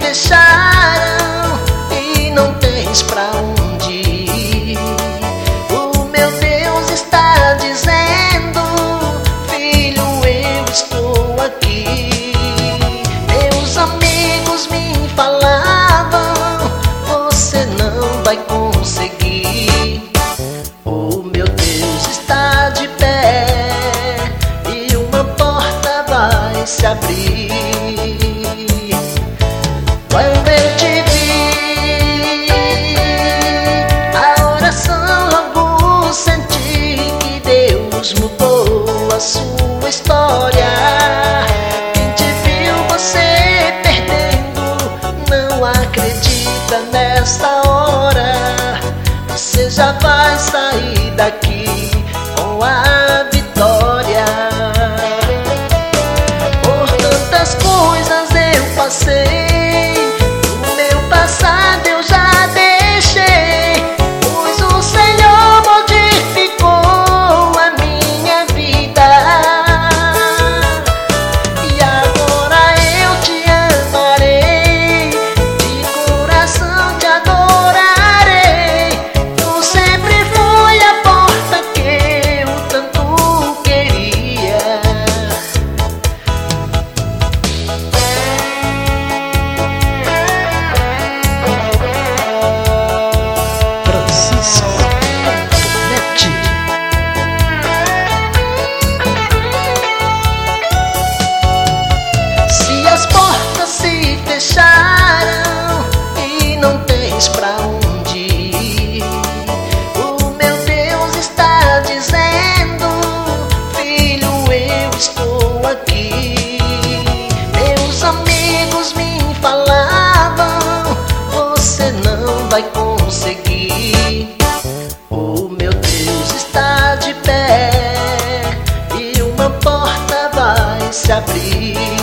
fecharam e não tens pra onde ir. O meu Deus está dizendo: filho, eu estou aqui. Meus amigos me falavam: você não vai conseguir. O meu Deus está de pé e uma porta vai se abrir. Quando eu te vi, a oração logo senti que Deus mudou a sua história. Quem te viu você perdendo não acredita nesta hora. Você já vai sair daqui com a vitória. Por tantas coisas eu passei, o meu passado eu já deixei, pois o Senhor modificou a minha vida. E agora eu te amarei, de coração te adorarei. Tu sempre foi a porta que eu tanto queria. Se as portas se fecharam e não tens pra onde ir, o meu Deus está dizendo: filho, eu estou aqui. Meus amigos me falavam: você não vai conseguir. O meu Deus está de pé e uma porta vai se abrir.